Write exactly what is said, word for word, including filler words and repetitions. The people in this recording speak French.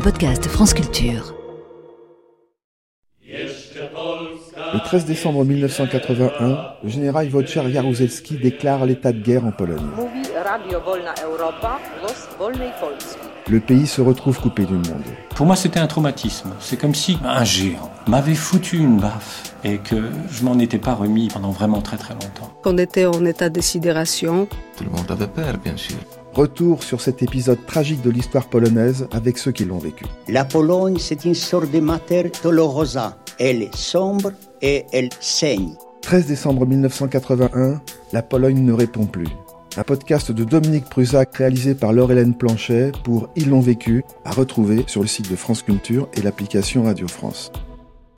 podcast France Culture. Le treize décembre mille neuf cent quatre-vingt-un, le général Wojciech Jaruzelski déclare l'état de guerre en Pologne. Le pays se retrouve coupé du monde. Pour moi, c'était un traumatisme. C'est comme si un géant m'avait foutu une baffe et que je m'en étais pas remis pendant vraiment très très longtemps. On était en état de sidération. Tout le monde avait peur, bien sûr. Retour sur cet épisode tragique de l'histoire polonaise avec ceux qui l'ont vécu. La Pologne, c'est une sorte de mater dolorosa. Elle est sombre et elle saigne. treize décembre mille neuf cent quatre-vingt-un, la Pologne ne répond plus. Un podcast de Dominique Prusac réalisé par Laure-Hélène Planchet pour Ils l'ont vécu, à retrouver sur le site de France Culture et l'application Radio France.